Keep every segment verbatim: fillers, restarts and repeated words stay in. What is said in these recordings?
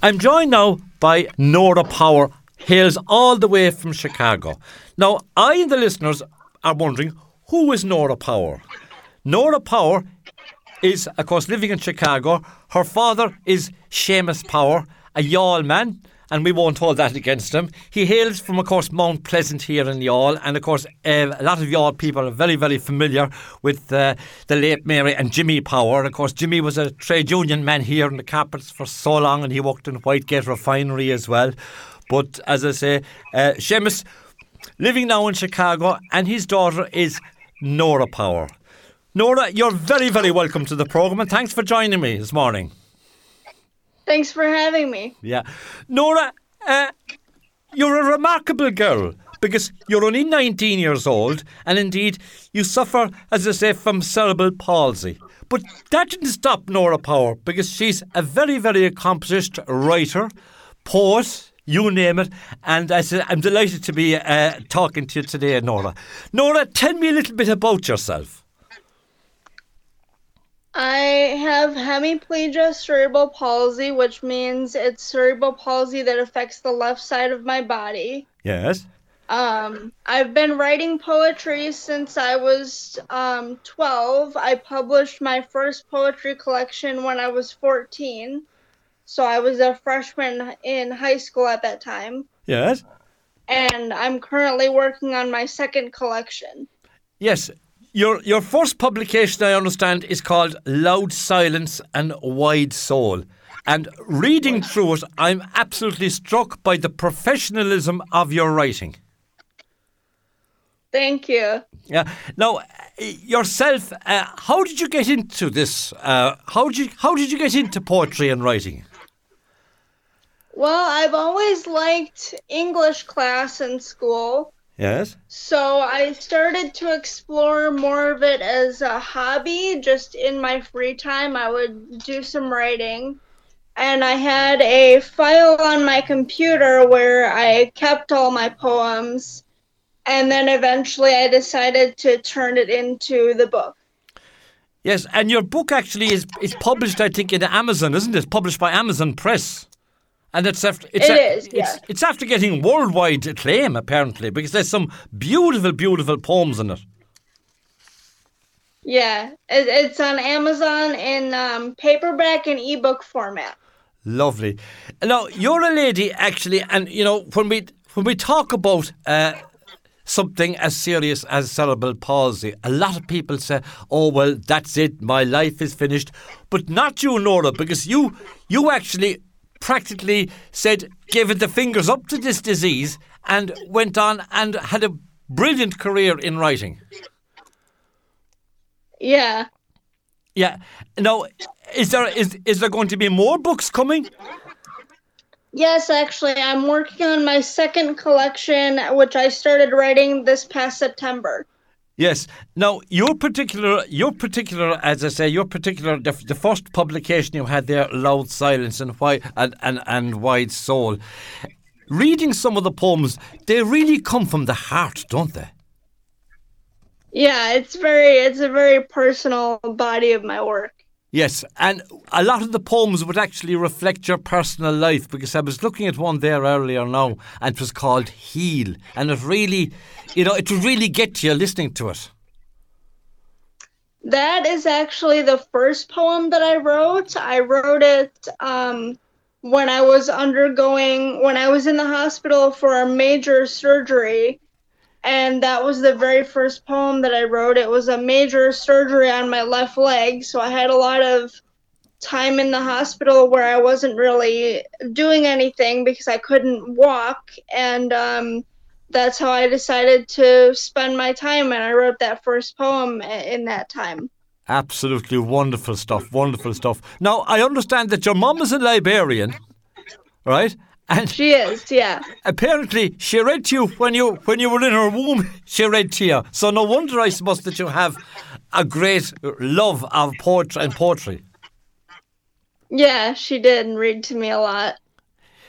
I'm joined now by Nora Power, hails all the way from Chicago. Now, I and the listeners are wondering, who is Nora Power? Nora Power is, of course, living in Chicago. Her father is Seamus Power, a Youghal man, and we won't hold that against him. He hails from, of course, Mount Pleasant here in Youghal, and, of course, uh, a lot of Youghal people are very, very familiar with uh, the late Mary and Jimmy Power. And, of course, Jimmy was a trade union man here in the Carpets for so long, and he worked in Whitegate Refinery as well. But, as I say, uh, Seamus, living now in Chicago, and his daughter is Nora Power. Nora, you're very, very welcome to the programme, and thanks for joining me this morning. Thanks for having me. Yeah. Nora, uh, you're a remarkable girl because you're only nineteen years old, and indeed you suffer, as I say, from cerebral palsy. But that didn't stop Nora Power, because she's a very, very accomplished writer, poet, you name it, and I said, I'm delighted to be uh, talking to you today, Nora. Nora, tell me a little bit about yourself. I have hemiplegia cerebral palsy, which means it's cerebral palsy that affects the left side of my body. Yes. Um, I've been writing poetry since I was um, twelve. I published my first poetry collection when I was fourteen. So I was a freshman in high school at that time. Yes. And I'm currently working on my second collection. Yes. Your your first publication, I understand, is called Loud Silence and Wide Soul. And reading through it, I'm absolutely struck by the professionalism of your writing. Thank you. Yeah. Now, yourself, uh, how did you get into this? Uh, how did you how did you get into poetry and writing? Well, I've always liked English class in school. Yes. So I started to explore more of it as a hobby. Just in my free time, I would do some writing. And I had a file on my computer where I kept all my poems. And then eventually I decided to turn it into the book. Yes, and your book actually is, is published, I think, in Amazon, isn't it? Published by Amazon Press. And it's after it's, it a, is, yeah. it's it's after getting worldwide acclaim, apparently, because there's some beautiful, beautiful poems in it. Yeah, it, it's on Amazon in um, paperback and ebook format. Lovely. Now, you're a lady, actually, and you know when we when we talk about uh, something as serious as cerebral palsy, a lot of people say, "Oh well, that's it, my life is finished," but not you, Nora, because you you actually practically said, gave it the fingers up to this disease and went on and had a brilliant career in writing. Yeah. Yeah. Now, is there is is there going to be more books coming? Yes, actually, I'm working on my second collection, which I started writing this past September. Yes. Now, your particular, your particular, as I say, your particular, the, the first publication you had there, Loud Silence and Wide and, and, and Wide Soul. Reading some of the poems, they really come from the heart, don't they? Yeah, it's very, it's a very personal body of my work. Yes, and a lot of the poems would actually reflect your personal life, because I was looking at one there earlier now, and it was called Heal, and it really, you know, it would really get to you listening to it. That is actually the first poem that I wrote. I wrote it um, when I was undergoing, when I was in the hospital for a major surgery. And that was the very first poem that I wrote. It was a major surgery on my left leg, so I had a lot of time in the hospital where I wasn't really doing anything because I couldn't walk. And um, that's how I decided to spend my time, and I wrote that first poem in that time. Absolutely wonderful stuff, wonderful stuff. Now, I understand that your mum is a librarian, right? And she is, yeah. Apparently, she read to you when you when you were in her womb. She read to you, so no wonder, I suppose, that you have a great love of poetry and poetry. Yeah, she did read to me a lot.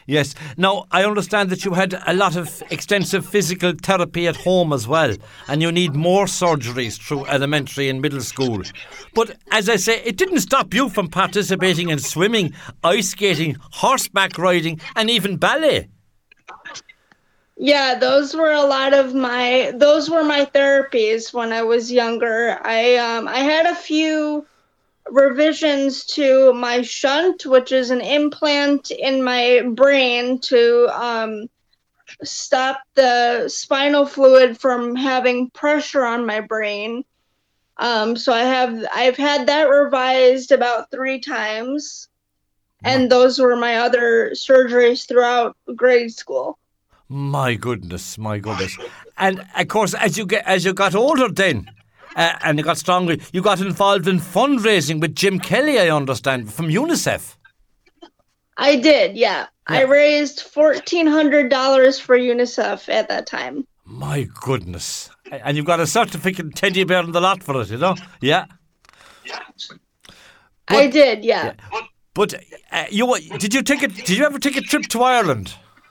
Yes. Now, I understand that you had a lot of extensive physical therapy at home as well, and you need more surgeries through elementary and middle school. But as I say, it didn't stop you from participating in swimming, ice skating, horseback riding, and even ballet. Yeah, those were a lot of my those were my therapies when I was younger. I um I had a few revisions to my shunt, which is an implant in my brain to um stop the spinal fluid from having pressure on my brain. Um so I have I've had that revised about three times, and those were my other surgeries throughout grade school. My goodness, my goodness. And of course, as you get as you got older then, uh, and you got stronger, you got involved in fundraising with Jim Kelly, I understand, from UNICEF. I did, yeah. yeah. I raised fourteen hundred dollars for UNICEF at that time. My goodness. And you've got a certificate teddy bear in the lot for it, you know? Yeah. But, I did, yeah. yeah. But uh, you did you take a, did you ever take a trip to Ireland?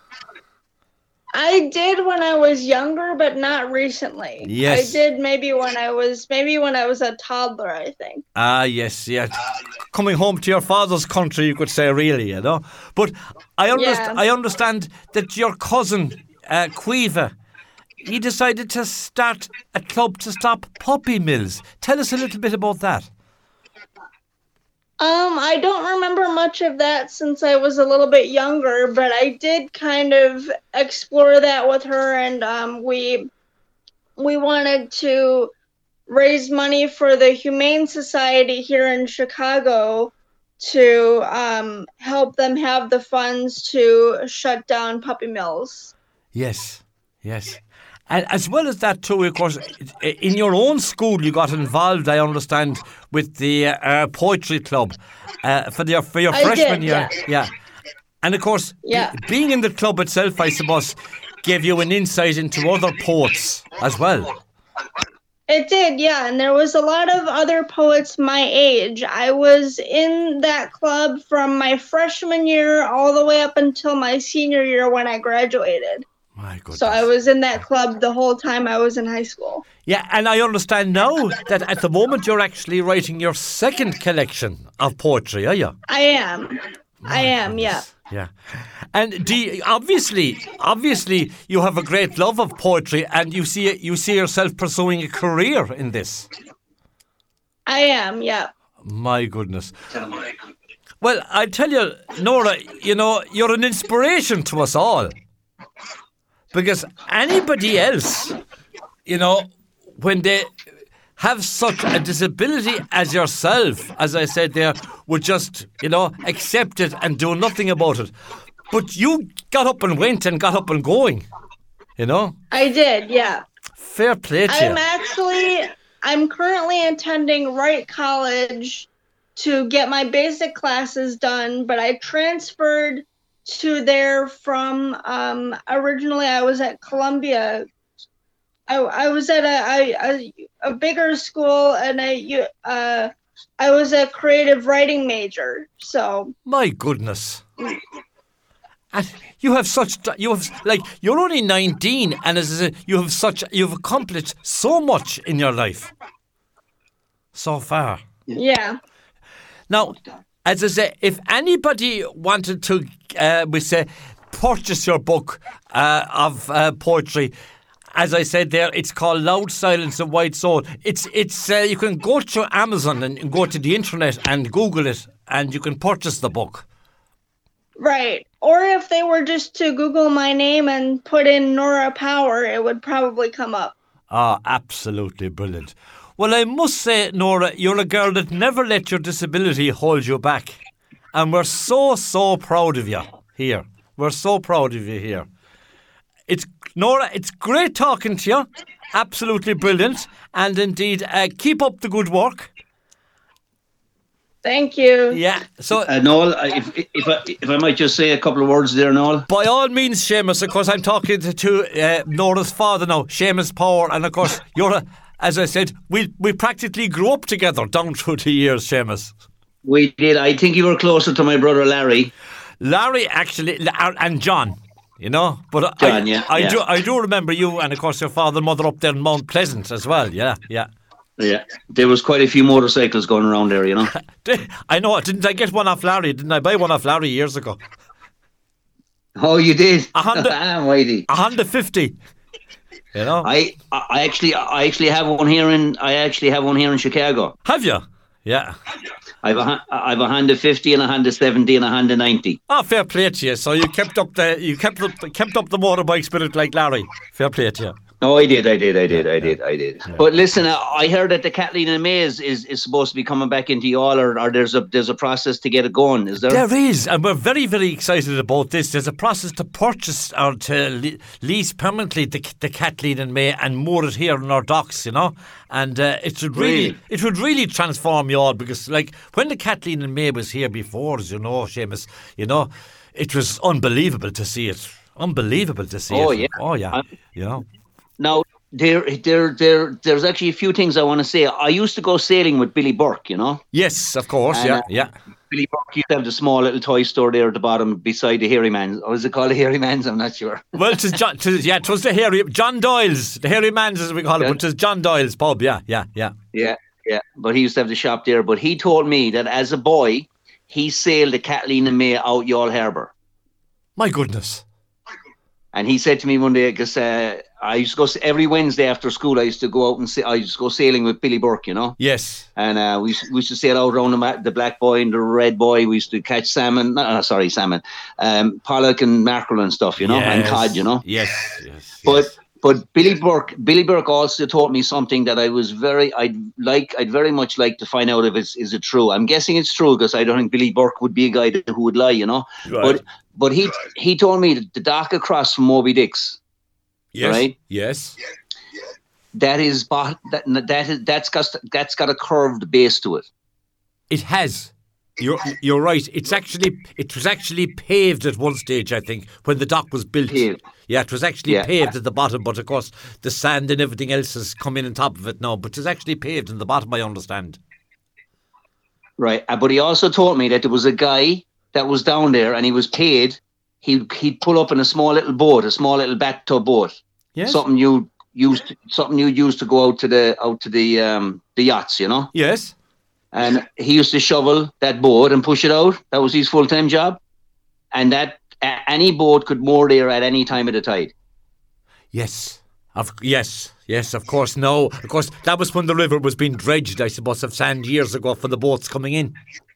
I did when I was younger, but not recently. Yes. I did maybe when I was maybe when I was a toddler, I think. Ah, yes, yeah. Coming home to your father's country, you could say, really, you know. But I understand. Yeah. I understand that your cousin, uh, Quiva, he decided to start a club to stop puppy mills. Tell us a little bit about that. Um, I don't remember much of that since I was a little bit younger, but I did kind of explore that with her, and um, we we wanted to raise money for the Humane Society here in Chicago to um, help them have the funds to shut down puppy mills. Yes, yes. And as well as that too, of course, in your own school you got involved, I understand, with the uh, poetry club uh, for, the, for your I freshman did, year. Yeah. yeah. And of course, yeah. b- being in the club itself, I suppose, gave you an insight into other poets as well. It did, yeah. And there was a lot of other poets my age. I was in that club from my freshman year all the way up until my senior year when I graduated. My goodness. So I was in that club the whole time I was in high school. Yeah, and I understand now that at the moment you're actually writing your second collection of poetry, are you? I am. My I am, goodness. yeah. Yeah. And do you, obviously, obviously you have a great love of poetry and you see you see yourself pursuing a career in this. I am, yeah. My goodness. Well, I tell you, Nora, you know, you're an inspiration to us all. Because anybody else, you know, when they have such a disability as yourself, as I said there, would just, you know, accept it and do nothing about it. But you got up and went and got up and going, you know? I did, yeah. Fair play to you. I'm actually, I'm currently attending Wright College to get my basic classes done, but I transferred to there from um originally I was at Columbia. I I was at a a, a bigger school, and I uh I was a creative writing major. So my goodness. And you have such you have like you're only nineteen, and as a, you have such you've accomplished so much in your life so far. Yeah. Now, as I say, if anybody wanted to, uh, we say, purchase your book uh, of uh, poetry, as I said there, it's called Loud Silence of White Soul. It's it's uh, you can go to Amazon and go to the internet and Google it, and you can purchase the book. Right. Or if they were just to Google my name and put in Nora Power, it would probably come up. Ah, absolutely brilliant. Well, I must say, Nora, you're a girl that never let your disability hold you back. And we're so, so proud of you here. We're so proud of you here. It's Nora, it's great talking to you. Absolutely brilliant. And indeed, uh, keep up the good work. Thank you. Yeah. So, uh, Noel, if, if, I, if I might just say a couple of words there, Noel. By all means, Seamus, of course, I'm talking to, to uh, Nora's father now, Seamus Power. And of course, you're a... As I said, we we practically grew up together down through the years, Seamus. We did. I think you were closer to my brother Larry. Larry actually, and John, you know. But John, I, yeah, I yeah. do, I do remember you, and of course your father and mother up there in Mount Pleasant as well. Yeah, yeah. Yeah, there was quite a few motorcycles going around there, you know. I know. Didn't I get one off Larry? Didn't I buy one off Larry years ago? Oh, you did? A Honda, Ah, mighty. a Honda fifty. You know. I, I actually, I actually have one here in, I actually have one here in Chicago. Have you? Yeah. I have a, I have a Honda fifty and a Honda seventy and a Honda ninety. Oh, fair play to you. So you kept up the you kept up kept up the motorbike spirit like Larry. Fair play to you. No, I did, I did, I did, I did, I did. But listen, uh, I heard that the Kathleen and May is, is, is supposed to be coming back into y'all, or, or there's a there's a process to get it going. Is there? There is, and we're very, very excited about this. There's a process to purchase or to le- lease permanently the, the Kathleen and May and moor it here in our docks, you know. And uh, it would really, Really? it would really transform y'all, because, like, when the Kathleen and May was here before, as you know, Seamus, you know, it was unbelievable to see it. Unbelievable to see Oh, it. yeah. Oh yeah. I'm- You know. Now, there, there, there, there's actually a few things I want to say. I used to go sailing with Billy Burke, you know. Yes, of course. And, Yeah, uh, yeah. Billy Burke used to have the small little toy store there at the bottom beside the Hairy Man's. Or is it called the Hairy Man's? I'm not sure. Well, it is John, 'tis- yeah, it was the Hairy John Doyle's, the Hairy Man's as we call it, Yeah. but it is John Doyle's pub. Yeah, yeah, yeah. Yeah, yeah. But he used to have the shop there. But he told me that as a boy, he sailed the Kathleen and May out Youghal Harbour. My goodness. And he said to me one day, because uh, I used to go every Wednesday after school. I used to go out and sa- I used to go sailing with Billy Burke, you know. Yes. And uh, we used, we used to sail out around the, ma- the Black Boy and the Red Boy. We used to catch salmon. No, no, sorry, salmon, um, pollock and mackerel and stuff, you know, and Yes. cod, you know. Yes, yes. But yes. but Billy Burke Billy Burke also taught me something that I was very I'd like I'd very much like to find out if it's is it true. I'm guessing it's true, because I don't think Billy Burke would be a guy that, who would lie, you know. Right. But but he he told me that the dock across from Moby Dick's, yes. right? Yes. that is bot- that that is that's got that's got a curved base to it. It has. You're you're right. It's actually it was actually paved at one stage, I think, when the dock was built. Paved. Yeah, it was actually Yeah. paved at the bottom, but of course the sand and everything else has come in on top of it now. But it's actually paved in the bottom, I understand. Right. Uh, But he also told me that there was a guy that was down there and he was paid. He he'd pull up in a small little boat, a small little bathtub boat. Yes. Something you used something you used to go out to the out to the um the yachts, you know? Yes. And he used to shovel that boat and push it out. That was his full time job. And that a- any boat could moor there at any time of the tide. Yes. Of yes. Yes, of course. No. Of course, that was when the river was being dredged, I suppose, of sand years ago for the boats coming in.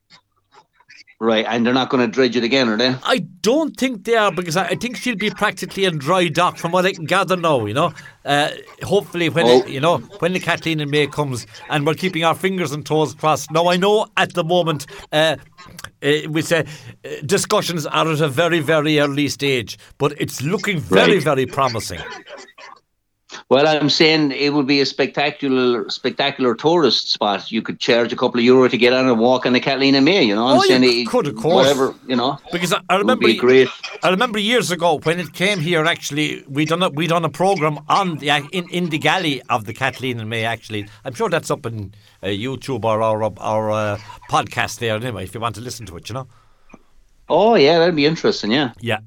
Right. And they're not going to dredge it again, are they? I don't think they are, because I, I think she'll be practically in dry dock from what I can gather now, you know. Uh, hopefully when, Oh. it, you know, when the Kathleen and May comes, and we're keeping our fingers and toes crossed. Now, I know at the moment, uh, uh, we say uh, discussions are at a very, very early stage, but it's looking very, Right. very promising. Well, I'm saying it would be a spectacular, spectacular tourist spot. You could charge a couple of euro to get on and walk on the Kathleen and May. You know, I'm Oh, you saying it- could, of course. whatever. You know, Because I, I it would remember be great. I remember years ago when it came here. Actually, we done a, we done a program on the in, in the galley of the Kathleen and May. Actually, I'm sure that's up in uh, YouTube or our our uh, podcast there. Anyway, if you want to listen to it, you know. Oh yeah, that'd be interesting. Yeah. Yeah.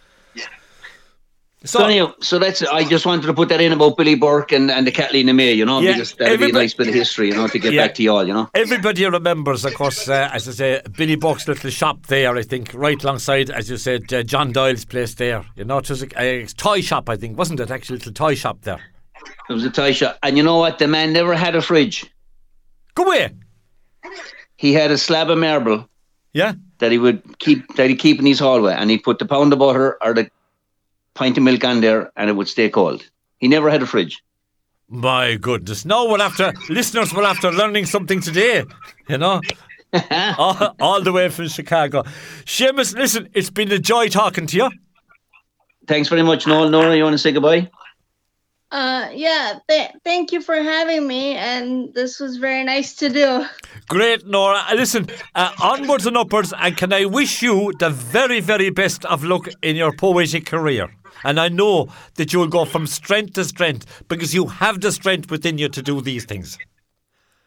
So, anyhow, so that's. I just wanted to put that in about Billy Burke and, and the Kathleen and May. You know, Yeah, because that'd be a everybody- nice bit of history. You know, to get Yeah. back to y'all. You know. Everybody remembers, of course, uh, as I say, Billy Burke's little shop there, I think, right alongside, as you said, uh, John Doyle's place there. You know, it was a, a toy shop, I think, wasn't it? Actually, a little toy shop there. It was a toy shop, and you know what? The man never had a fridge. Go away. He had a slab of marble Yeah? that he would keep that he keep in his hallway, and he'd put the pound of butter or the pint of milk on there, and it would stay cold. He never had a fridge. My goodness. No, we'll have to, listeners will have to learning something today, you know, all, all the way from Chicago. Seamus, listen, it's been a joy talking to you. Thanks very much, Noel. Nora, you want to say goodbye? Uh, yeah, th- thank you for having me, and this was very nice to do. Great, Nora. Uh, Listen, uh, onwards and upwards, and can I wish you the very, very best of luck in your poetic career. And I know that you will go from strength to strength, because you have the strength within you to do these things.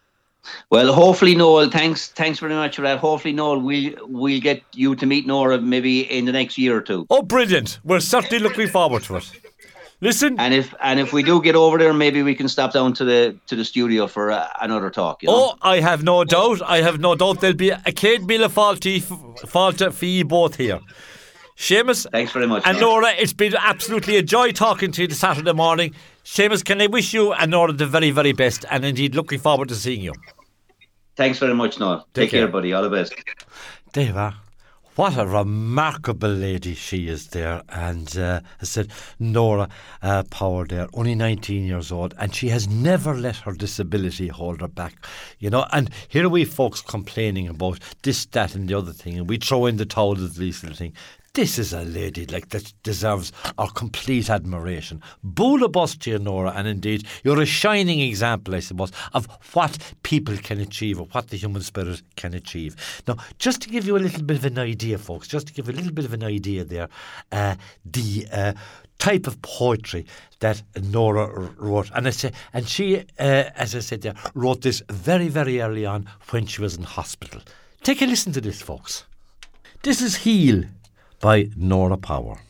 Well, hopefully, Noel. Thanks, thanks very much for that. Hopefully, Noel, we we'll, we'll get you to meet Nora maybe in the next year or two. Oh, brilliant! We're certainly looking forward to it. Listen, and if and if we do get over there, maybe we can stop down to the to the studio for uh, another talk. You know? Oh, I have no doubt. I have no doubt there'll be a Kate Miller faulty faulty for you both here. Seamus, thanks very much. And Nora, it's been absolutely a joy talking to you this Saturday morning. Seamus, can I wish you and Nora the very, very best, and indeed looking forward to seeing you. Thanks very much, Noel. Take, Take care, care, buddy. All the best. There you are. What a remarkable lady she is there. And uh, I said, Nora uh, Power there, only nineteen years old, and she has never let her disability hold her back. You know, and here are we folks complaining about this, that and the other thing, and we throw in the towel at these little thing. This is a lady like that deserves our complete admiration. Bula bus to you, Nora, and indeed you're a shining example, I suppose, of what people can achieve or what the human spirit can achieve. Now, just to give you a little bit of an idea, folks, just to give you a little bit of an idea there, uh, the uh, type of poetry that Nora wrote, and I say, and she, uh, as I said there, wrote this very, very early on when she was in hospital. Take a listen to this, folks. This is Heal by Nora Power.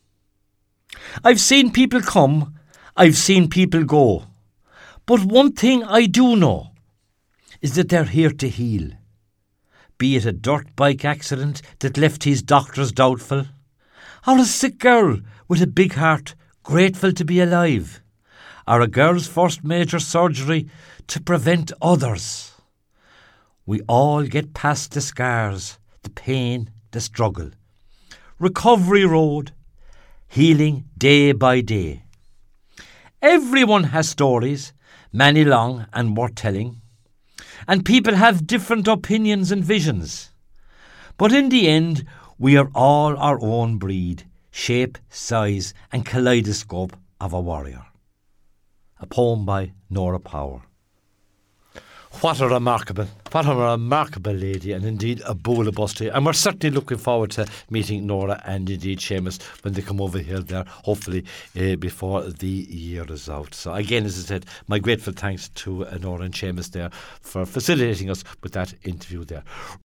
I've seen people come, I've seen people go, but one thing I do know is that they're here to heal. Be it a dirt bike accident that left his doctors doubtful, or a sick girl with a big heart grateful to be alive, or a girl's first major surgery to prevent others. We all get past the scars, the pain, the struggle. Recovery road, healing day by day. Everyone has stories, many long and worth telling, and people have different opinions and visions. But in the end, we are all our own breed, shape, size and kaleidoscope of a warrior. A poem by Nora Power. What a remarkable, what a remarkable lady, and indeed a bula buster. And we're certainly looking forward to meeting Nora and indeed Seamus when they come over here there, hopefully uh, before the year is out. So again, as I said, my grateful thanks to uh, Nora and Seamus there for facilitating us with that interview there.